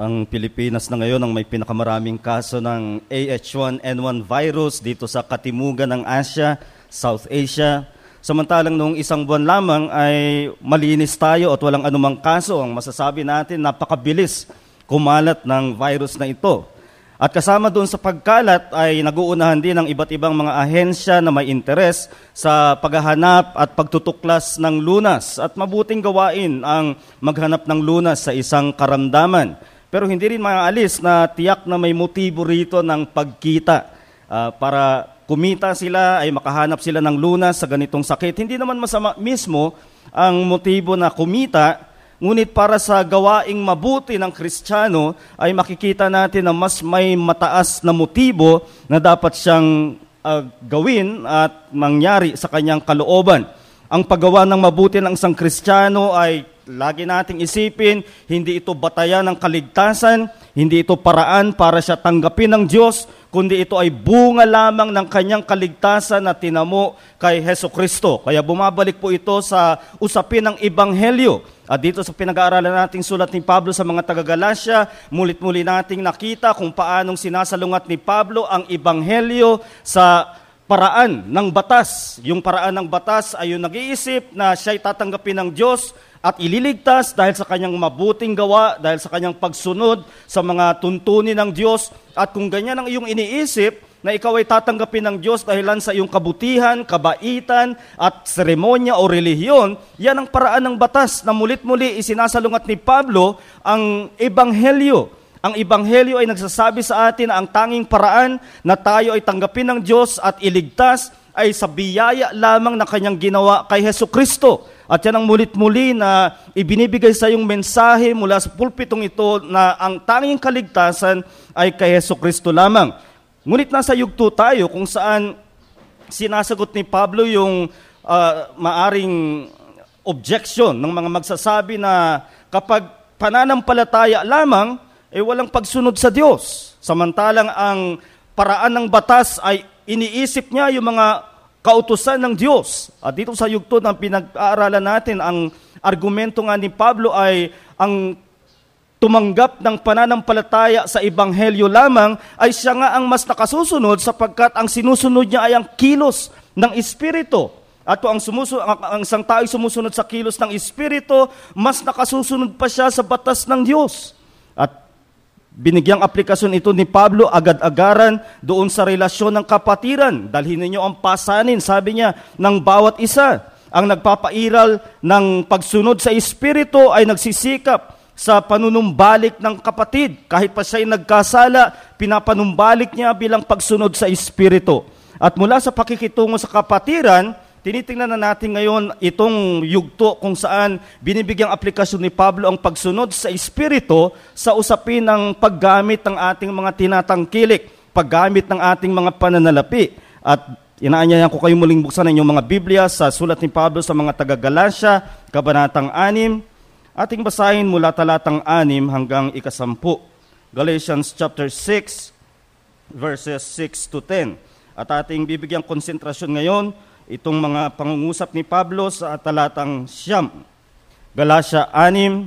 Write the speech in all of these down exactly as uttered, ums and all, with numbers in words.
Ang Pilipinas na ngayon ang may pinakamaraming kaso ng A H one N one virus dito sa katimugan ng Asia, South Asia. Samantalang noong isang buwan lamang ay malinis tayo at walang anumang kaso. Ang masasabi natin, napakabilis kumalat ng virus na ito. At kasama doon sa pagkalat ay naguunahan din ng iba't ibang mga ahensya na may interes sa paghahanap at pagtutuklas ng lunas. At mabuting gawain ang maghanap ng lunas sa isang karamdaman. Pero hindi rin maaalis na tiyak na may motibo rito ng pagkita. Uh, para kumita sila, ay makahanap sila ng lunas sa ganitong sakit. Hindi naman masama mismo ang motibo na kumita, ngunit para sa gawaing mabuti ng Kristiyano, ay makikita natin na mas may mataas na motibo na dapat siyang uh, gawin at mangyari sa kanyang kalooban. Ang paggawa ng mabuti ng isang Kristiyano ay lagi nating isipin, hindi ito batayan ng kaligtasan, hindi ito paraan para siya tanggapin ng Diyos, kundi ito ay bunga lamang ng kanyang kaligtasan na tinamo kay Hesukristo. Kaya bumabalik po ito sa usapin ng Ebanghelyo. At dito sa pinag-aaralan nating sulat ni Pablo sa mga taga-Galacia, mulit-muli nating nakita kung paanong sinasalungat ni Pablo ang Ebanghelyo sa paraan ng batas. Yung paraan ng batas ay yung nag-iisip na siya'y tatanggapin ng Diyos at ililigtas dahil sa kanyang mabuting gawa, dahil sa kanyang pagsunod sa mga tuntunin ng Diyos. At kung ganyan ang iyong iniisip, na ikaw ay tatanggapin ng Diyos dahilan sa iyong kabutihan, kabaitan, at seremonya o relihiyon, yan ang paraan ng batas na mulit-muli isinasalungat ni Pablo ang Ebanghelyo. Ang Ebanghelyo ay nagsasabi sa atin na ang tanging paraan na tayo ay tanggapin ng Diyos at iligtas ay sa biyaya lamang na kanyang ginawa kay Hesukristo. At yan ang mulit-muli na ibinibigay sa iyong mensahe mula sa pulpitong ito na ang tanging kaligtasan ay kay Hesukristo lamang. Ngunit nasa yugto tayo kung saan sinasagot ni Pablo yung uh, maaring objection ng mga magsasabi na kapag pananampalataya lamang, eh walang pagsunod sa Diyos. Samantalang ang paraan ng batas ay iniisip niya yung mga kautusan ng Diyos. At dito sa yugto ng pinag-aaralan natin, ang argumento nga ni Pablo ay ang tumanggap ng pananampalataya sa Ebanghelyo lamang ay siya nga ang mas nakasusunod sapagkat ang sinusunod niya ay ang kilos ng Espiritu. At kung ang, sumusunod, ang, ang isang tao ay sumusunod sa kilos ng Espiritu, mas nakasusunod pa siya sa batas ng Diyos. At binigyang aplikasyon ito ni Pablo agad-agaran doon sa relasyon ng kapatiran. Dalhin ninyo ang pasanin, sabi niya, ng bawat isa. Ang nagpapairal ng pagsunod sa Espiritu ay nagsisikap sa panunumbalik ng kapatid. Kahit pa siya'y nagkasala, pinapanumbalik niya bilang pagsunod sa Espiritu. At mula sa pakikitungo sa kapatiran, tinitingnan na natin ngayon itong yugto kung saan binibigyang aplikasyon ni Pablo ang pagsunod sa Espiritu sa usapin ng paggamit ng ating mga tinatangkilik, paggamit ng ating mga pananalapi. At inaanyayan ko kayo muling buksan ang inyong mga Biblia sa sulat ni Pablo sa mga taga-Galacia, kabanatang anim. Ating basahin mula talatang anim hanggang ikasampu. Galatians chapter six, verses six to ten. At ating bibigyang konsentrasyon ngayon itong mga pangungusap ni Pablo sa talatang siyam. Galatia anim,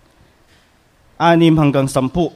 anim hanggang sampu.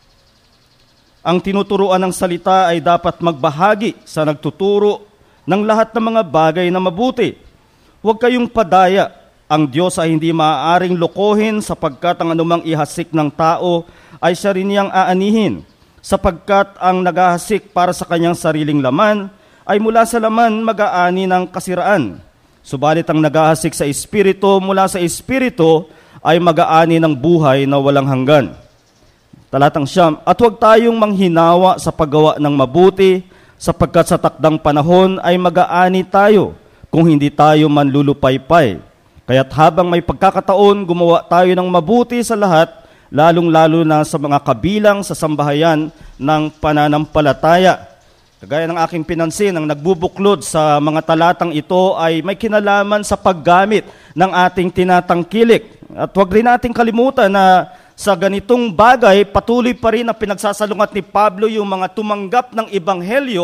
Ang tinuturuan ng salita ay dapat magbahagi sa nagtuturo ng lahat ng mga bagay na mabuti. Huwag kayong padaya. Ang Diyos ay hindi maaaring lokohin sapagkat ang anumang ihasik ng tao ay siya rin niyang aanihin. Sapagkat ang naghahasik para sa kanyang sariling laman ay mula sa laman mag-aani ng kasiraan. Subalit ang naghahasik sa Espiritu mula sa Espiritu ay mag-aani ng buhay na walang hanggan. Talatang siyam, at huwag tayong manghinawa sa paggawa ng mabuti sapagkat sa takdang panahon ay mag-aani tayo kung hindi tayo manlulupaypay. Kaya't habang may pagkakataon, gumawa tayo ng mabuti sa lahat, lalong-lalo na sa mga kabilang sa sambahayan ng pananampalataya. Kagaya ng aking pinansin, ang nagbubuklod sa mga talatang ito ay may kinalaman sa paggamit ng ating tinatangkilik. At huwag rin nating kalimutan na sa ganitong bagay, patuloy pa rin ang pinagsasalungat ni Pablo yung mga tumanggap ng Ebanghelyo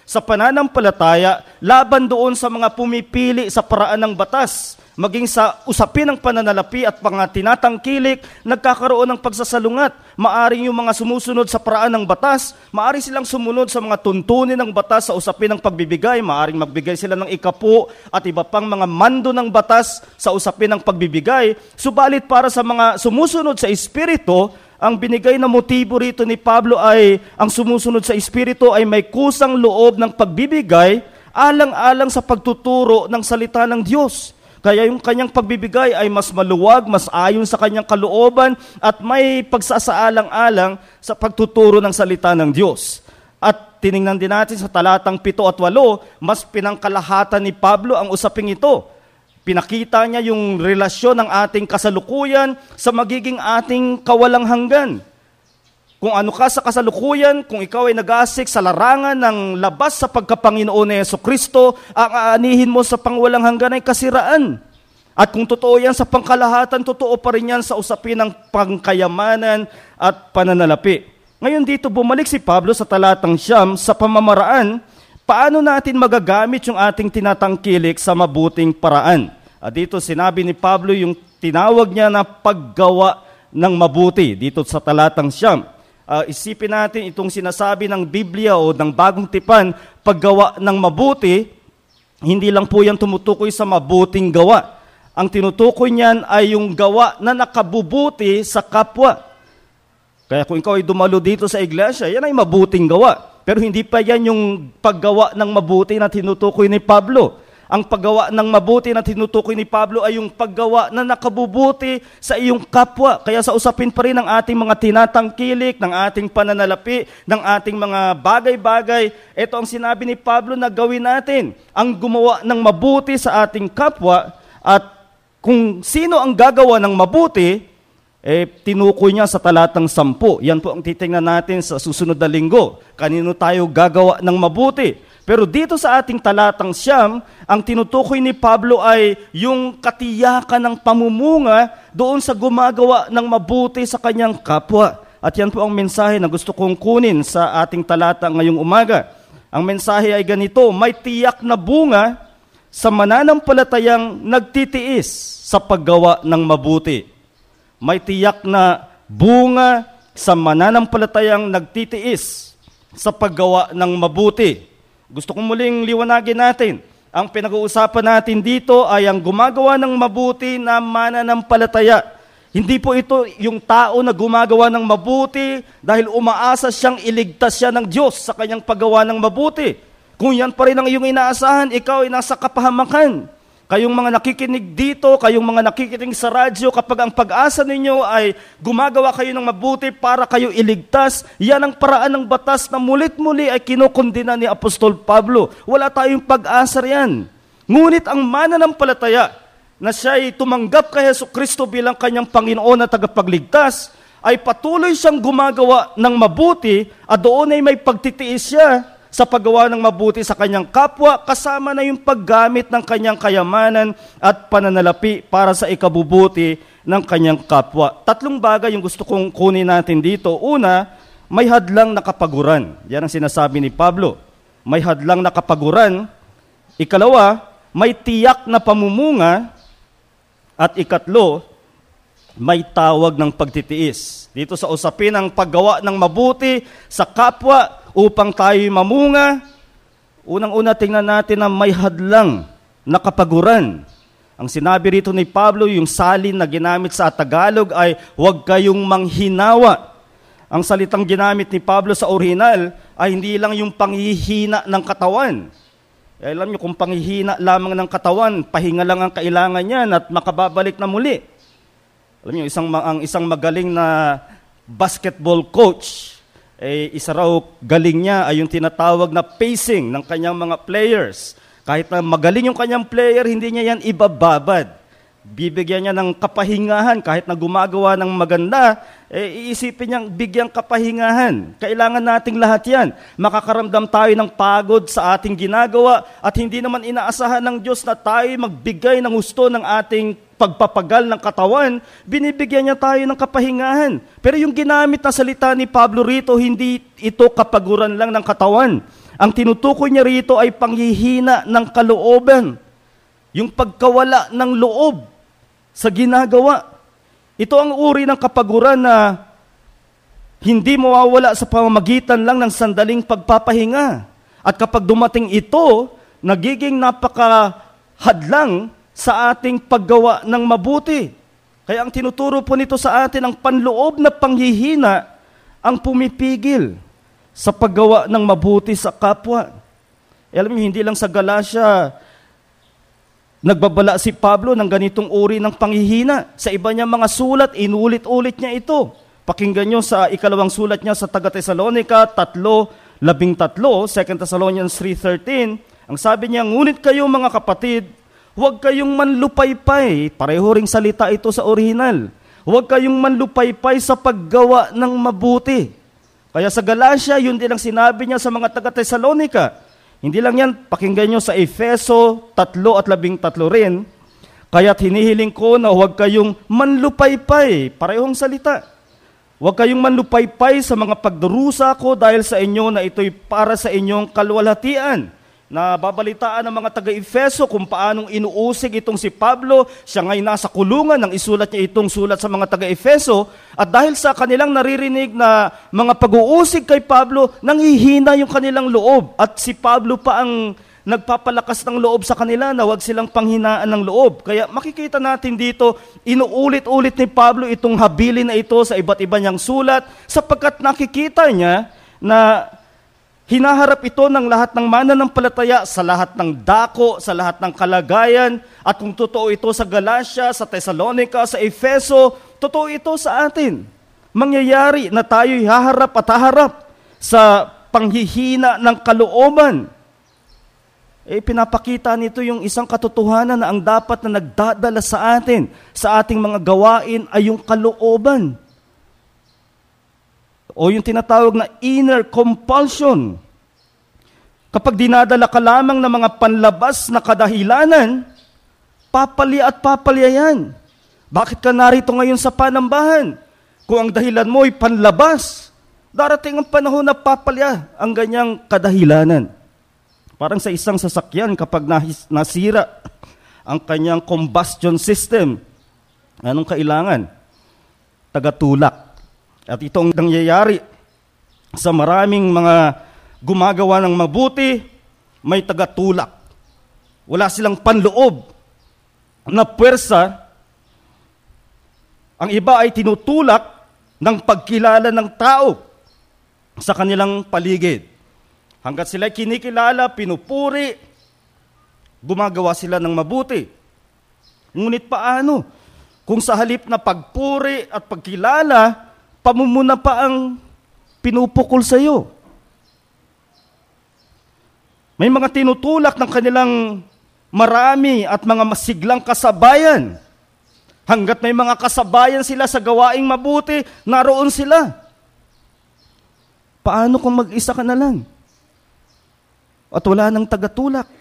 sa pananampalataya laban doon sa mga pumipili sa paraan ng batas. Maging sa usapin ng pananalapi at mga tinatangkilik, nagkakaroon ng pagsasalungat. Maaring yung mga sumusunod sa paraan ng batas, maaring silang sumunod sa mga tuntunin ng batas sa usapin ng pagbibigay, maaring magbigay sila ng ikapo at iba pang mga mando ng batas sa usapin ng pagbibigay. Subalit para sa mga sumusunod sa Espiritu, ang binigay na motibo rito ni Pablo ay ang sumusunod sa Espiritu ay may kusang loob ng pagbibigay alang-alang sa pagtuturo ng salita ng Diyos. Kaya yung kanyang pagbibigay ay mas maluwag, mas ayon sa kanyang kalooban at may pagsasaalang-alang sa pagtuturo ng salita ng Diyos. At tiningnan din natin sa talatang pito at walo, mas pinangkalahatan ni Pablo ang usaping ito. Pinakita niya yung relasyon ng ating kasalukuyan sa magiging ating kawalang hanggan. Kung ano ka sa kasalukuyan, kung ikaw ay nag-aasik sa larangan ng labas sa pagkapanginoon ni Jesucristo, ang aanihin mo sa pangwalang hanggan ay kasiraan. At kung totoo yan sa pangkalahatan, totoo pa rin yan sa usapin ng pangkayamanan at pananalapi. Ngayon dito bumalik si Pablo sa talatang siyam sa pamamaraan, paano natin magagamit yung ating tinatangkilik sa mabuting paraan. At dito sinabi ni Pablo yung tinawag niya na paggawa ng mabuti dito sa talatang siyam. Uh, isipin natin itong sinasabi ng Biblia o ng Bagong Tipan, paggawa ng mabuti, hindi lang po yan tumutukoy sa mabuting gawa. Ang tinutukoy niyan ay yung gawa na nakabubuti sa kapwa. Kaya kung ikaw ay dumalo dito sa iglesia, yan ay mabuting gawa. Pero hindi pa yan yung paggawa ng mabuti na tinutukoy ni Pablo. Ang paggawa ng mabuti na tinutukoy ni Pablo ay yung paggawa na nakabubuti sa iyong kapwa. Kaya sa usapin pa rin ng ating mga tinatangkilik, ng ating pananalapi, ng ating mga bagay-bagay, ito ang sinabi ni Pablo na gawin natin, ang gumawa ng mabuti sa ating kapwa. At kung sino ang gagawa ng mabuti, eh, tinukoy niya sa talatang sampu. Yan po ang titingnan natin sa susunod na linggo. Kanino tayo gagawa ng mabuti? Pero dito sa ating talatang siyam, ang tinutukoy ni Pablo ay yung katiyakan ng pamumunga doon sa gumagawa ng mabuti sa kanyang kapwa. At yan po ang mensahe na gusto kong kunin sa ating talata ngayong umaga. Ang mensahe ay ganito, may tiyak na bunga sa mananampalatayang nagtitiis sa paggawa ng mabuti. May tiyak na bunga sa mananampalatayang nagtitiis sa paggawa ng mabuti. Gusto kong muling liwanagin natin. Ang pinag-uusapan natin dito ay ang gumagawa ng mabuti na mananampalataya. Hindi po ito yung tao na gumagawa ng mabuti dahil umaasa siyang iligtas siya ng Diyos sa kanyang paggawa ng mabuti. Kung yan pa rin ang iyong inaasahan, ikaw ay nasa kapahamakan. Kayong mga nakikinig dito, kayong mga nakikinig sa radyo, kapag ang pag-asa ninyo ay gumagawa kayo ng mabuti para kayo iligtas, yan ang paraan ng batas na mulit-muli ay kinukondina ni Apostol Pablo. Wala tayong pag-asa riyan. Ngunit ang mananampalataya na siya ay tumanggap kay Jesucristo bilang kanyang Panginoon at tagapagligtas, ay patuloy siyang gumagawa ng mabuti at doon ay may pagtitiis siya sa paggawa ng mabuti sa kanyang kapwa, kasama na yung paggamit ng kanyang kayamanan at pananalapi para sa ikabubuti ng kanyang kapwa. Tatlong bagay yung gusto kong kunin natin dito. Una, may hadlang na kapaguran. Yan ang sinasabi ni Pablo. May hadlang na kapaguran. Ikalawa, may tiyak na pamumunga. At ikatlo, may tawag ng pagtitiis. Dito sa usapin ng paggawa ng mabuti sa kapwa, upang tayo mamunga, unang-una tingnan natin na may hadlang na kapaguran. Ang sinabi rito ni Pablo, yung salin na ginamit sa Tagalog ay huwag kayong manghinawa. Ang salitang ginamit ni Pablo sa orihinal ay hindi lang yung panghihina ng katawan. Eh, alam niyo, kung panghihina lamang ng katawan, pahinga lang ang kailangan niyan at makababalik na muli. Alam niyo, isang, ang isang magaling na basketball coach, eh, isa raw galing niya ay yung tinatawag na pacing ng kanyang mga players. Kahit na magaling yung kanyang player, hindi niya yan ibababad. Bibigyan niya ng kapahingahan. Kahit na gumagawa ng maganda, eh, iisipin niyang bigyang kapahingahan. Kailangan nating lahat yan. Makakaramdam tayo ng pagod sa ating ginagawa at hindi naman inaasahan ng Diyos na tayo magbigay ng gusto ng ating pagpapagal ng katawan, binibigyan niya tayo ng kapahingahan. Pero yung ginamit na salita ni Pablo rito, hindi ito kapaguran lang ng katawan. Ang tinutukoy niya rito ay panghihina ng kalooban, yung pagkawala ng loob sa ginagawa. Ito ang uri ng kapaguran na hindi mawawala sa pamamagitan lang ng sandaling pagpapahinga. At kapag dumating ito, nagiging napakahadlang sa ating paggawa ng mabuti. Kaya ang tinuturo po nito sa atin, ang panloob na panghihina ang pumipigil sa paggawa ng mabuti sa kapwa. E alam niyo, hindi lang sa Galacia nagbabala si Pablo ng ganitong uri ng panghihina. Sa iba niya mga sulat, inulit-ulit niya ito. Pakinggan nyo sa ikalawang sulat niya sa taga-Tesalonica, tatlo, labing tatlo, Second Thessalonians three thirteen. Ang sabi niya, ngunit kayo mga kapatid, huwag kayong manlupaypay. Pareho ring salita ito sa orihinal. Huwag kayong manlupaypay sa paggawa ng mabuti. Kaya sa Galacia, yun din ang sinabi niya sa mga taga-Tesalonica. Hindi lang yan, pakinggan nyo sa Efeso, tatlo at labing tatlo rin. Kaya't hinihiling ko na huwag kayong manlupaypay. Parehong salita. Huwag kayong manlupaypay sa mga pagdurusa ko dahil sa inyo na ito'y para sa inyong kalwalhatian. Na babalitaan ng mga taga-Efeso kung paanong inuusig itong si Pablo. Siya nga'y nasa kulungan nang isulat niya itong sulat sa mga taga-Efeso. At dahil sa kanilang naririnig na mga pag-uusig kay Pablo, nanghihina yung kanilang loob. At si Pablo pa ang nagpapalakas ng loob sa kanila na huwag silang panghinaan ng loob. Kaya makikita natin dito, inuulit-ulit ni Pablo itong habilin na ito sa iba't iba niyang sulat sapagkat nakikita niya na hinaharap ito ng lahat ng mananampalataya sa lahat ng dako, sa lahat ng kalagayan. At kung totoo ito sa Galacia, sa Thessalonica, sa Efeso, totoo ito sa atin. Mangyayari na tayo'y haharap at haharap sa panghihina ng kalooban. Eh, pinapakita nito yung isang katotohanan na ang dapat na nagdadala sa atin, sa ating mga gawain ay yung kalooban. O yung tinatawag na inner compulsion. Kapag dinadala ka lamang ng mga panlabas na kadahilanan, papalya at papalya yan. Bakit ka narito ngayon sa panambahan? Kung ang dahilan mo ay panlabas, darating ang panahon na papalya ang ganyang kadahilanan. Parang sa isang sasakyan kapag nasira ang kanyang combustion system, anong kailangan? Tagatulak. At itong nangyayari sa maraming mga gumagawa ng mabuti, may tagatulak. Wala silang panloob na puwersa. Ang iba ay tinutulak ng pagkilala ng tao sa kanilang paligid. Hanggat sila kinikilala, pinupuri, gumagawa sila ng mabuti. Ngunit paano? Kung sa halip na pagpuri at pagkilala, pamumuna pa ang pinupukol sa iyo. May mga tinutulak ng kanilang marami at mga masiglang kasabayan. Hanggat may mga kasabayan sila sa gawaing mabuti, naroon sila. Paano kung mag-isa ka na lang? At wala nang tagatulak.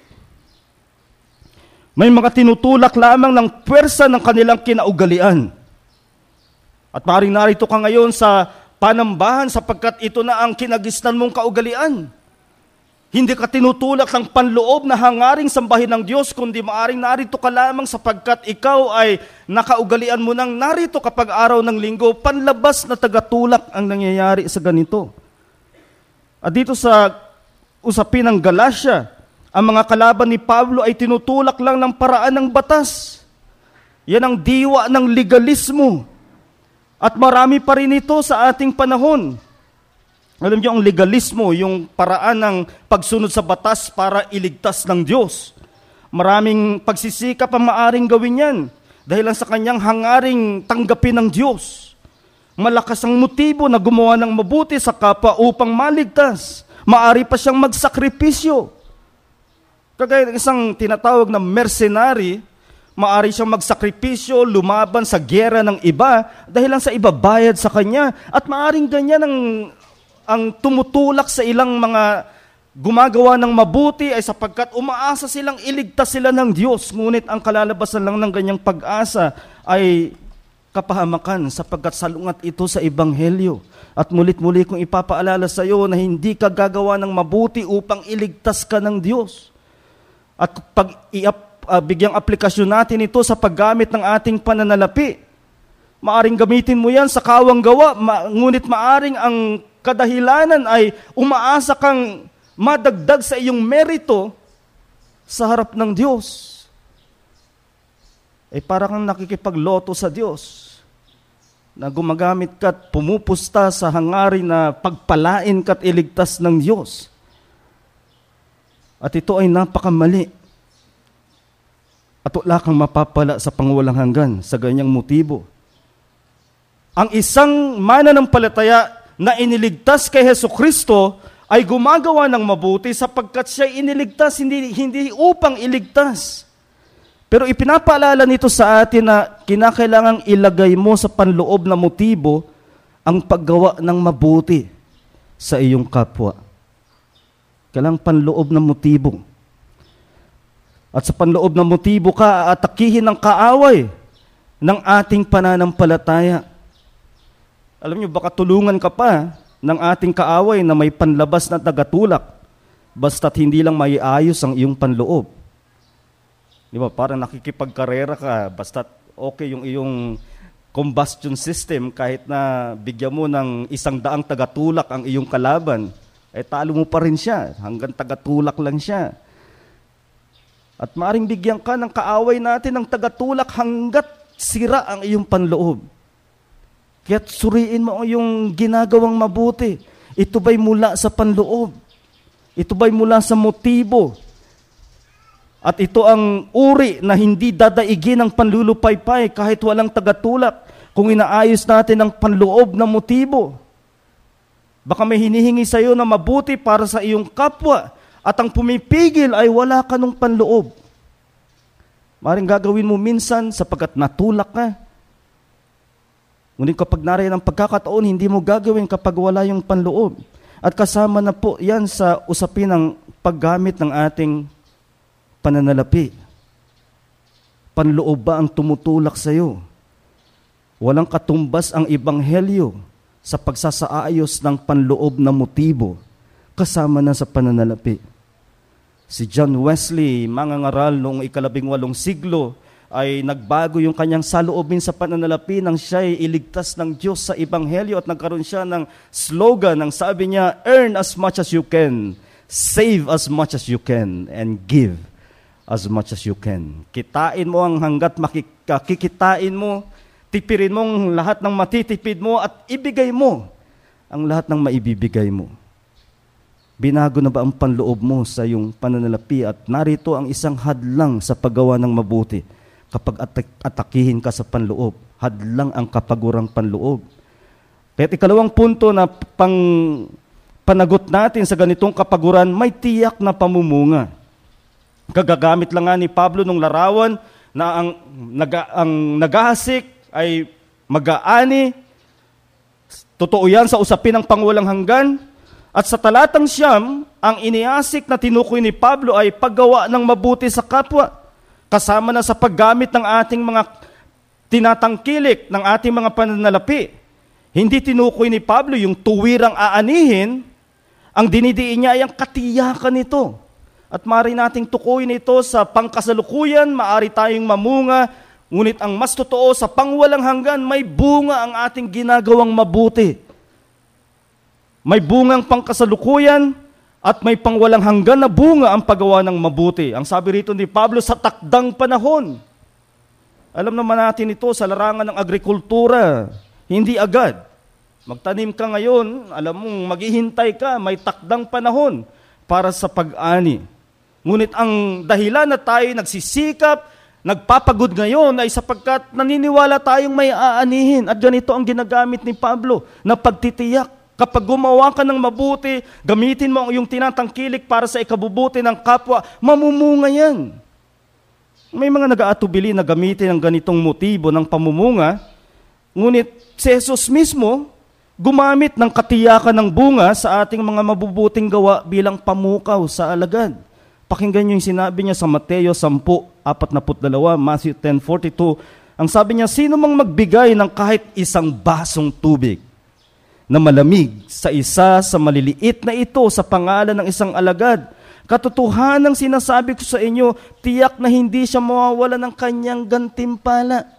May mga tinutulak lamang ng puwersa ng kanilang kinaugalian. At maaaring narito ka ngayon sa panambahan sapagkat ito na ang kinagisnan mong kaugalian. Hindi ka tinutulak ng panloob na hangaring sambahin ng Diyos, kundi maaaring narito ka lamang sapagkat ikaw ay nakaugalian mo nang narito kapag araw ng linggo, panlabas na tagatulak ang nangyayari sa ganito. At dito sa usapin ng Galacia, ang mga kalaban ni Pablo ay tinutulak lang ng paraan ng batas. Yan ang diwa ng legalismo. At marami pa rin ito sa ating panahon. Alam niyo, ang legalismo, yung paraan ng pagsunod sa batas para iligtas ng Diyos. Maraming pagsisikap ang maaring gawin yan dahil lang sa kanyang hangaring tanggapin ng Diyos. Malakas ang motibo na gumawa ng mabuti sa kapwa upang maligtas. Maari pa siyang magsakripisyo. Kagaya ng isang tinatawag na mercenary, maari siyang magsakripisyo, lumaban sa gyera ng iba dahil lang sa iba bayad sa kanya. At maaring ganyan ang, ang tumutulak sa ilang mga gumagawa ng mabuti ay sapagkat umaasa silang iligtas sila ng Diyos. Ngunit ang kalalabasan lang ng ganyang pag-asa ay kapahamakan sapagkat salungat ito sa Ebanghelyo. At mulit-muli kong ipapaalala sa iyo na hindi ka gagawa ng mabuti upang iligtas ka ng Diyos. At pag iap, uh, bigyang aplikasyon natin ito sa paggamit ng ating pananalapi, maaring gamitin mo yan sa kawang gawa, ma- ngunit maaring ang kadahilanan ay umaasa kang madagdag sa iyong merito sa harap ng Diyos. Eh para kang nakikipagloto sa Diyos, na gumagamit ka at pumupusta sa hangarin na pagpalain ka at iligtas ng Diyos. At ito ay napakamali. At wala kang mapapala sa pangwalang hanggan sa ganyang motibo. Ang isang mananampalataya na iniligtas kay Hesukristo ay gumagawa ng mabuti sapagkat siya iniligtas, hindi, hindi upang iligtas. Pero ipinapaalala nito sa atin na kinakailangang ilagay mo sa panloob na motibo ang paggawa ng mabuti sa iyong kapwa. Kailangang panloob na motibo. At sa panloob na motibo ka, aatakihin ng kaaway ng ating pananampalataya. Alam niyo, baka tulungan ka pa ng ating kaaway na may panlabas na tagatulak basta't hindi lang maiayos ang iyong panloob. Di ba? Parang nakikipagkarera ka, basta okay yung iyong combustion system, kahit na bigyan mo ng isang daang tagatulak ang iyong kalaban, eh talo mo pa rin siya, hanggang tagatulak lang siya. At maaring bigyan ka ng kaaway natin ng tagatulak hanggat sira ang iyong panloob. Kaya't suriin mo yung ginagawang mabuti. Ito ba'y mula sa panloob? Ito ba'y mula sa motibo? At ito ang uri na hindi dadaigin ng panlulupaypay kahit walang tagatulak kung inaayos natin ang panloob na motibo. Baka may hinihingi sa iyo na mabuti para sa iyong kapwa at ang pumipigil ay wala ka ng panloob. Maring gagawin mo minsan sapagkat natulak ka. Ngunit kapag nariyan ang pagkakataon, hindi mo gagawin kapag wala yung panloob. At kasama na po yan sa usapin ng paggamit ng ating pananalapi. Panloob ba ang tumutulak sa iyo? Walang katumbas ang Ebanghelyo sa pagsasaayos ng panloob na motibo kasama na sa pananalapi. Si John Wesley, mangangaral noong ikalabing walong siglo, ay nagbago yung kanyang saloobin sa pananalapi nang siya ay iligtas ng Diyos sa Ebanghelyo at nagkaroon siya ng slogan ang sabi niya, earn as much as you can, save as much as you can, and give as much as you can. Kitain mo ang hanggat makikitain mo, tipirin mong lahat ng matitipid mo at ibigay mo ang lahat ng maibibigay mo. Binago na ba ang panloob mo sa iyong pananalapi at narito ang isang hadlang sa paggawa ng mabuti. Kapag atak- atakihin ka sa panloob, hadlang ang kapagurang panloob. Kaya't ikalawang punto na pang panagot natin sa ganitong kapaguran, may tiyak na pamumunga. Kagagamit lang nga ni Pablo nung larawan na ang, naga, ang nagahasik ay mag-aani. Totoo yan sa usapin ng pangwalang hanggan. At sa talatang siyam, ang iniasik na tinukoy ni Pablo ay paggawa ng mabuti sa kapwa. Kasama na sa paggamit ng ating mga tinatangkilik, ng ating mga pananalapi. Hindi tinukoy ni Pablo yung tuwirang aanihin, ang dinidiin niya ay ang katiyakan nito. At maaari nating tukuyin ito sa pangkasalukuyan, maaari tayong mamunga, ngunit ang mas totoo sa pangwalang hanggan, may bunga ang ating ginagawang mabuti. May bungang pangkasalukuyan at may pangwalang hanggan na bunga ang paggawa ng mabuti. Ang sabi rito ni Pablo, sa takdang panahon. Alam naman natin ito sa larangan ng agrikultura, hindi agad. Magtanim ka ngayon, alam mong maghihintay ka, may takdang panahon para sa pag-ani. Ngunit ang dahilan na tayo nagsisikap, nagpapagod ngayon ay sapagkat naniniwala tayong may aanihin. At ganito ang ginagamit ni Pablo na pagtitiyak. Kapag gumawa ka ng mabuti, gamitin mo ang iyong tinatangkilik para sa ikabubuti ng kapwa, mamumunga yan. May mga nag-aatubili na gamitin ang ganitong motibo ng pamumunga, ngunit si Jesus mismo gumamit ng katiyakan ng bunga sa ating mga mabubuting gawa bilang pamukaw sa alagad. Pakinggan niyo yung sinabi niya sa Mateo ten forty-two, Matthew ten forty-two, Ang sabi niya, sino mang magbigay ng kahit isang basong tubig na malamig sa isa sa maliliit na ito sa pangalan ng isang alagad, katotohanang sinasabi ko sa inyo, tiyak na hindi siya mawawala ng kanyang gantimpala.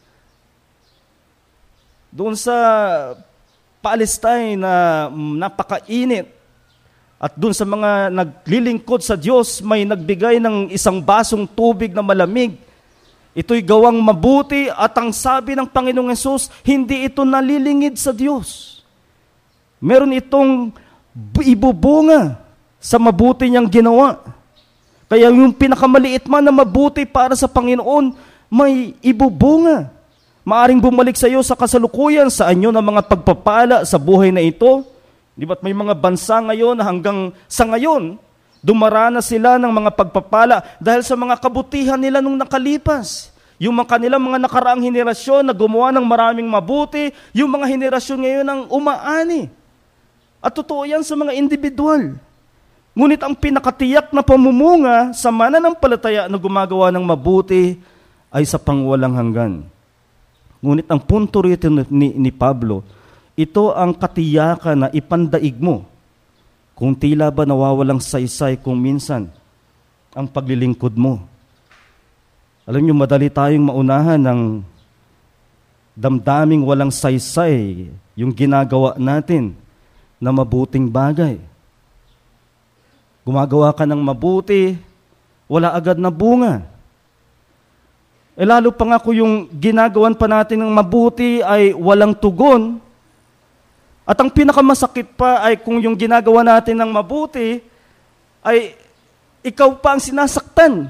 Doon sa Palestine na napakainit, at doon sa mga naglilingkod sa Diyos, may nagbigay ng isang basong tubig na malamig. Ito'y gawang mabuti, at ang sabi ng Panginoong Hesus, hindi ito nalilingid sa Diyos. Meron itong ibubunga sa mabuti niyang ginawa. Kaya yung pinakamaliit man na mabuti para sa Panginoon, may ibubunga. Maaring bumalik sa iyo sa kasalukuyan sa anyo ng mga pagpapala sa buhay na ito. Di ba't may mga bansa ngayon na hanggang sa ngayon, dumaranas sila ng mga pagpapala dahil sa mga kabutihan nila nung nakalipas. Yung mga kanilang mga nakaraang henerasyon na gumawa ng maraming mabuti, yung mga henerasyon ngayon ang umaani. At totoo yan sa mga individual. Ngunit ang pinakatiyak na pamumunga sa mananampalataya na gumagawa ng mabuti ay sa pangwalang hanggan. Ngunit ang punto rito ni, ni Pablo, ito ang katiyakan na ipandaig mo kung tila ba nawawalang saysay kung minsan ang paglilingkod mo. Alam niyo, madali tayong maunahan ng damdaming walang saysay yung ginagawa natin na mabuting bagay. Gumagawa ka ng mabuti, wala agad na bunga. E lalo pa nga kung yung ginagawan pa natin ng mabuti ay walang tugon. At ang pinakamasakit pa ay kung yung ginagawa natin ng mabuti ay ikaw pa ang sinasaktan.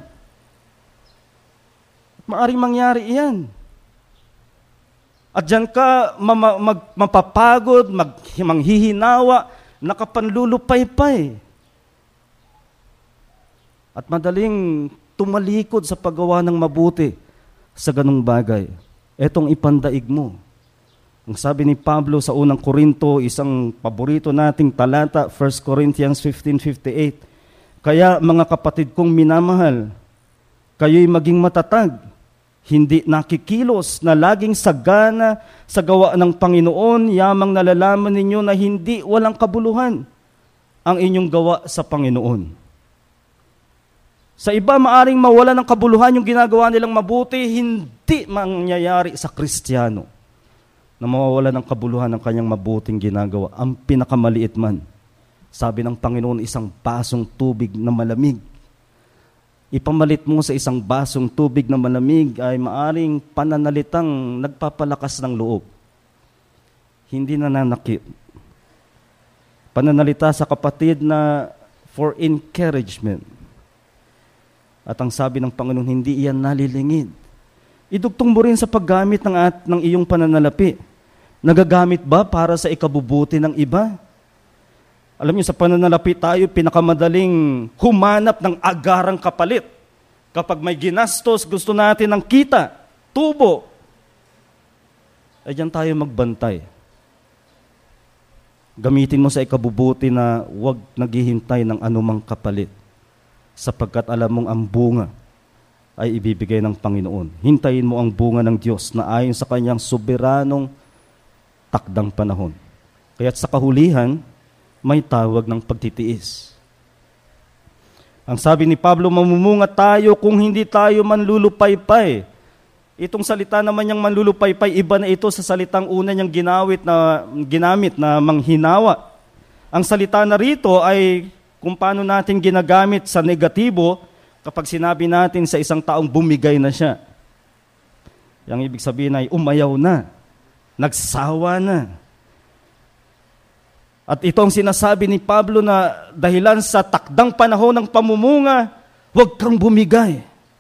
Maaring mangyari iyan. At dyan ka mama, mag, mapapagod, mag, manghihinawa, nakapanlulupaypay. At madaling tumalikod sa paggawa ng mabuti sa ganung bagay. Etong ipandaig mo. Ang sabi ni Pablo sa unang Korinto, isang paborito nating talata, First Corinthians fifteen fifty-eight. Kaya mga kapatid kong minamahal, kayo'y maging matatag, hindi nakikilos na laging sagana sa gawa ng Panginoon, yamang nalalaman ninyo na hindi walang kabuluhan ang inyong gawa sa Panginoon. Sa iba, maaring mawala ng kabuluhan yung ginagawa nilang mabuti, hindi mangyayari sa Kristiyano na mawawala ng kabuluhan ng kanyang mabuting ginagawa. Ang pinakamaliit man, sabi ng Panginoon, isang basong tubig na malamig. Ipamalit mo sa isang basong tubig na malamig ay maaring pananalitang nagpapalakas ng loob. Hindi nananakit. Pananalita sa kapatid na for encouragement. At ang sabi ng Panginoon, hindi iyan nalilingid. Idugtong mo rin sa paggamit ng, at, ng iyong pananalapi. Nagagamit ba para sa ikabubuti ng iba? Alam niyo, sa pananalapi tayo, pinakamadaling humanap ng agarang kapalit. Kapag may ginastos, gusto natin ng kita, tubo. Ay diyan tayo magbantay. Gamitin mo sa ikabubuti na huwag naghihintay ng anumang kapalit. Sapagkat alam mong ang bunga ay ibibigay ng Panginoon. Hintayin mo ang bunga ng Diyos na ayon sa kanyang soberanong takdang panahon. Kaya't sa kahulihan, may tawag ng pagtitiis. Ang sabi ni Pablo, mamumunga tayo kung hindi tayo manlulupaypay. Itong salita naman niyang manlulupaypay, iba na ito sa salitang una niyang ginawit na, ginamit na manghinawa. Ang salita na rito ay kung paano natin ginagamit sa negatibo kapag sinabi natin sa isang taong bumigay na siya. Yang ibig sabihin ay umayaw na, nagsawa na. At ito ang sinasabi ni Pablo na dahilan sa takdang panahon ng pamumunga, huwag kang bumigay.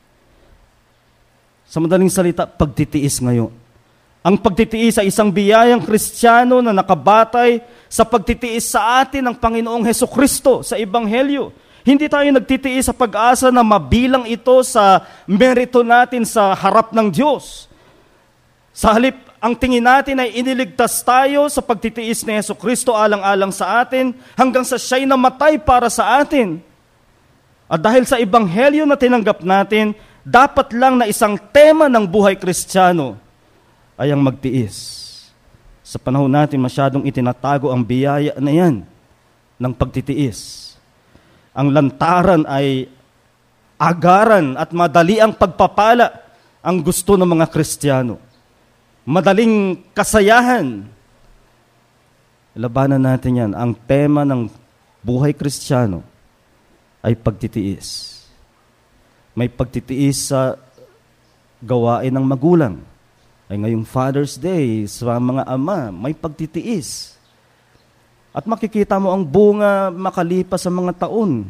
Sa madaling salita, pagtitiis ngayon. Ang pagtitiis ay isang biyayang Kristiyano na nakabatay sa pagtitiis sa atin ng Panginoong Hesukristo sa Ebanghelyo. Hindi tayo nagtitiis sa pag-asa na mabilang ito sa merito natin sa harap ng Diyos. Sa halip, ang tingin natin ay iniligtas tayo sa pagtitiis ni Hesukristo alang-alang sa atin hanggang sa siya'y namatay para sa atin. At dahil sa Ebanghelyo na tinanggap natin, dapat lang na isang tema ng buhay Kristiyano ay ang magtiis. Sa panahon natin, masyadong itinatago ang biyaya na yan ng pagtitiis. Ang lantaran ay agaran at madali ang pagpapala ang gusto ng mga Kristiyano. Madaling kasayahan. Labanan natin yan. Ang tema ng buhay Kristiyano ay pagtitiis. May pagtitiis sa gawain ng magulang. Ay ngayong Father's Day, sa mga ama, may pagtitiis. At makikita mo ang bunga makalipas sa mga taon.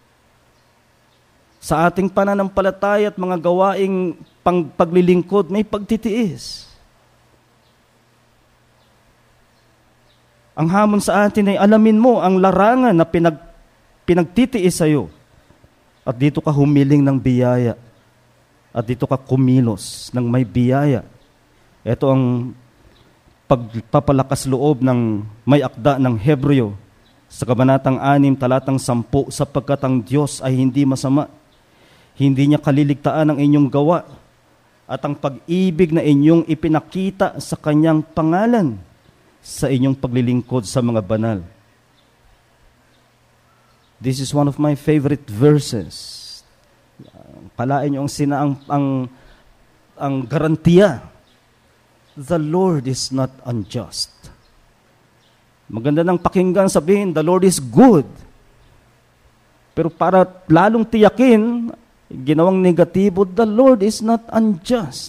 Sa ating pananampalataya at mga gawaing pang paglilingkod, may pagtitiis. Ang hamon sa atin ay alamin mo ang larangan na pinag, pinagtitiis sa iyo. At dito ka humiling ng biyaya. At dito ka kumilos ng may biyaya. Ito ang pagpapalakas loob ng may akda ng Hebreo sa kabanatang anim, talatang sampu, sapagkat ang Diyos ay hindi masama. Hindi niya kaliligtaan ang inyong gawa at ang pag-ibig na inyong ipinakita sa kanyang pangalan sa inyong paglilingkod sa mga banal. This is one of my favorite verses. Palain niyo ang sina ang, ang, ang garantiya. The Lord is not unjust. Maganda ng pakinggan sabihin, the Lord is good. Pero para lalong tiyakin, ginawang negatibo, the Lord is not unjust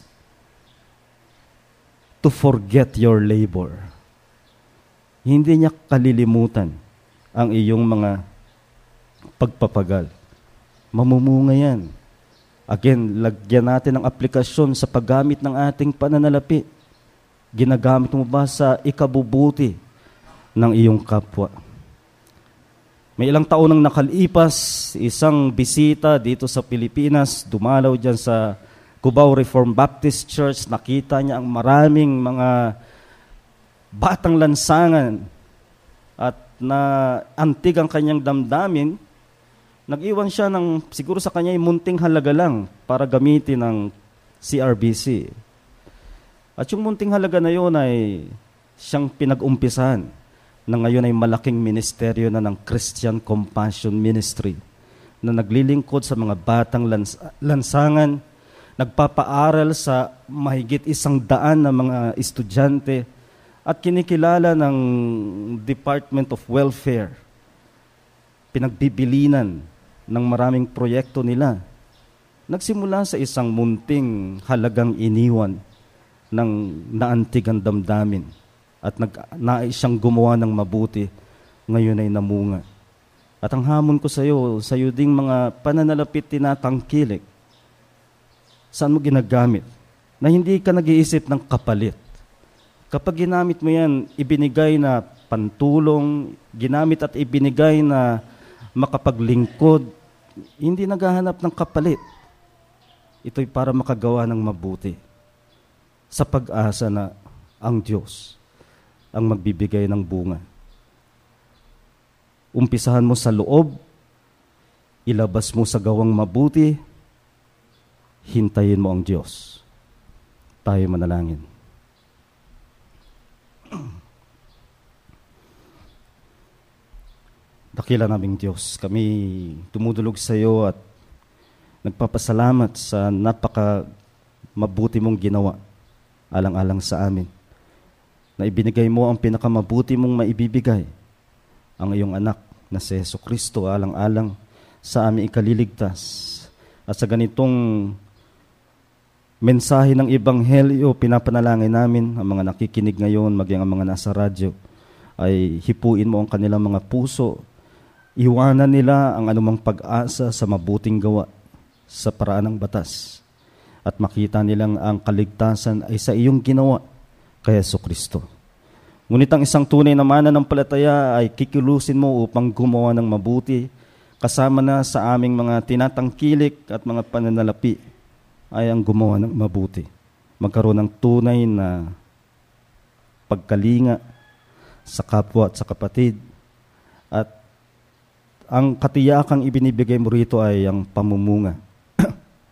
to forget your labor. Hindi niya kalilimutan ang iyong mga pagpapagal. Mamumunga yan. Again, lagyan natin ng aplikasyon sa paggamit ng ating pananalapi. Ginagamit mo ba sa ikabubuti ng iyong kapwa? May ilang taon nang nakalipas, isang bisita dito sa Pilipinas, dumalaw dyan sa Cubao Reformed Baptist Church, nakita niya ang maraming mga batang lansangan at na antig ang kanyang damdamin. Nag-iwan siya ng, siguro sa kanya, munting halaga lang para gamitin ng C R B C. At yung munting halaga na yun ay siyang pinag-umpisahan na ngayon ay malaking ministeryo na ng Christian Compassion Ministry na naglilingkod sa mga batang lans- lansangan, nagpapaaral sa mahigit isang daan na mga estudyante at kinikilala ng Department of Welfare. Pinagbibilinan ng maraming proyekto nila. Nagsimula sa isang munting halagang iniwan ng naantig ang damdamin at nag, nais siyang gumawa ng mabuti, ngayon ay namunga. At ang hamon ko sa iyo, sa iyo ding mga pananalapit tinatangkilik, saan mo ginagamit? Na hindi ka nag-iisip ng kapalit. Kapag ginamit mo yan, ibinigay na pantulong, ginamit at ibinigay na makapaglingkod, hindi naghahanap ng kapalit. Ito'y para makagawa ng mabuti. Sa pag-asa na ang Diyos ang magbibigay ng bunga. Umpisahan mo sa loob, ilabas mo sa gawang mabuti, hintayin mo ang Diyos. Tayo manalangin. Dakila naming Diyos, kami tumudulog sa iyo at nagpapasalamat sa napaka mabuti mong ginawa alang-alang sa amin. Na ibinigay mo ang pinakamabuti mong maibibigay, ang iyong anak na si Jesucristo alang-alang sa aming ikaliligtas. At sa ganitong mensahe ng Ebanghelyo, pinapanalangin namin ang mga nakikinig ngayon, maging ang mga nasa radyo, ay hipuin mo ang kanilang mga puso, iwanan nila ang anumang pag-asa sa mabuting gawa sa paraan ng batas. At makita nilang ang kaligtasan ay sa iyong ginawa kay Jesucristo. Ngunit ang isang tunay na mananampalataya ay kikilusin mo upang gumawa ng mabuti, kasama na sa aming mga tinatangkilik at mga pananalapi ay ang gumawa ng mabuti. Magkaroon ng tunay na pagkalinga sa kapwa at sa kapatid. At ang katiyakang ibinibigay mo rito ay ang pamumunga.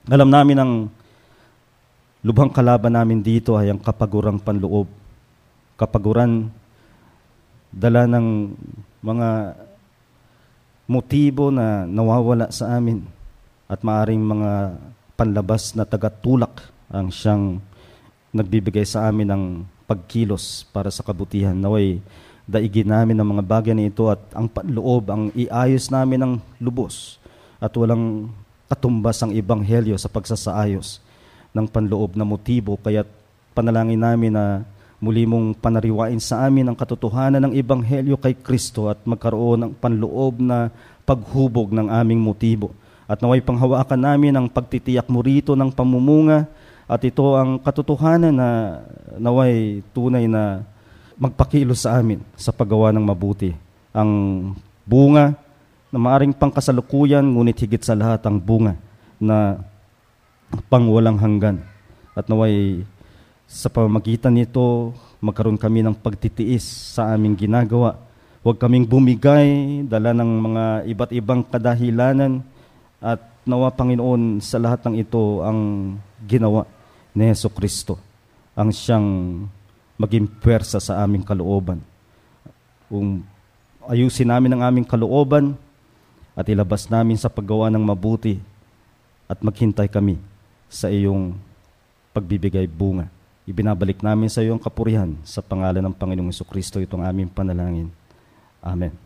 Alam namin ang lubhang kalaban namin dito ay ang kapagurang panloob. Kapaguran, dala ng mga motibo na nawawala sa amin at maaring mga panlabas na tagatulak ang siyang nagbibigay sa amin ng pagkilos para sa kabutihan. Naway daigin namin ang mga bagay na ito at ang panloob ang iayos namin ng lubos at walang katumbas ang ebanghelyo sa pagsasaayos ng panloob na motibo. Kaya't panalangin namin na muli mong panariwain sa amin ang katotohanan ng ebanghelyo kay Kristo at magkaroon ng panloob na paghubog ng aming motibo. At naway panghawakan namin ang pagtitiyak mo rito ng pamumunga at ito ang katotohanan na naway tunay na magpakilos sa amin sa paggawa ng mabuti. Ang bunga na maaring pangkasalukuyan, ngunit higit sa lahat ang bunga na pangwalang hanggan. At naway sa pamamagitan nito, magkaroon kami ng pagtitiis sa aming ginagawa. Huwag kaming bumigay, dala ng mga iba't ibang kadahilanan. At nawa, Panginoon, sa lahat ng ito ang ginawa ni Jesucristo, ang siyang maging puwersa sa aming kalooban. Kung ayusin namin ang aming kalooban at ilabas namin sa paggawa ng mabuti at maghintay kami sa iyong pagbibigay bunga. Ibinabalik namin sa iyo ang kapurihan sa pangalan ng Panginoong Jesucristo itong aming panalangin. Amen.